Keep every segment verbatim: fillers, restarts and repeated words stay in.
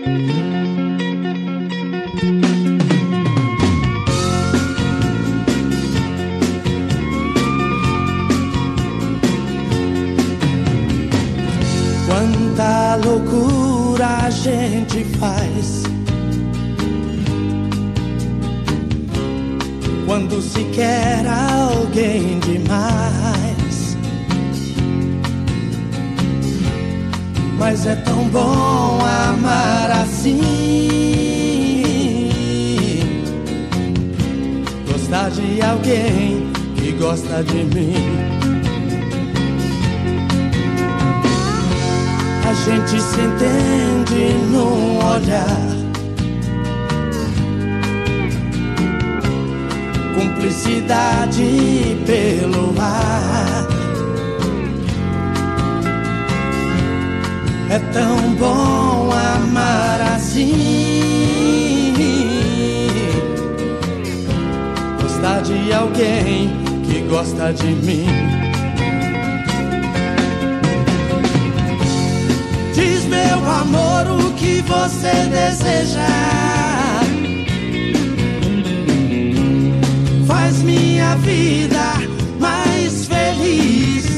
Quanta loucura a gente faz quando se quer alguém demais. Mas é tão bom amar assim, gostar de alguém que gosta de mim. A gente se entende num olhar, cumplicidade pelo ar. É tão bom amar assim, gostar de alguém que gosta de mim. Diz, meu amor, o que você deseja, faz minha vida mais feliz.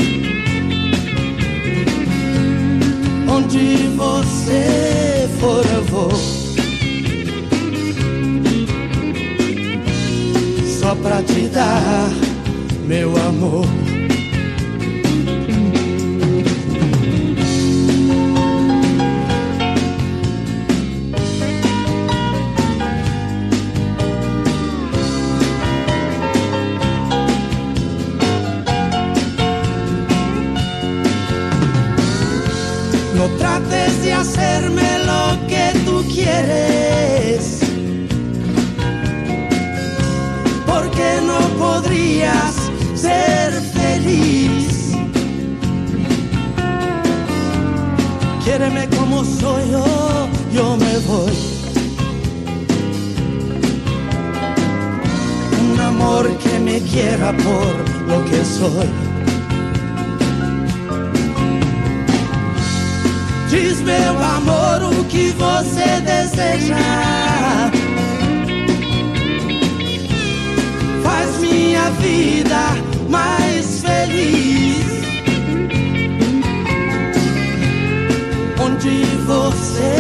Onde você for eu vou, só pra te dar meu amor. No trates de hacerme lo que tú quieres, porque no podrías ser feliz. Quiéreme como soy yo, yo me voy. Un amor que me quiera por lo que soy. Diz, meu amor, o que você deseja, faz minha vida mais feliz. Onde você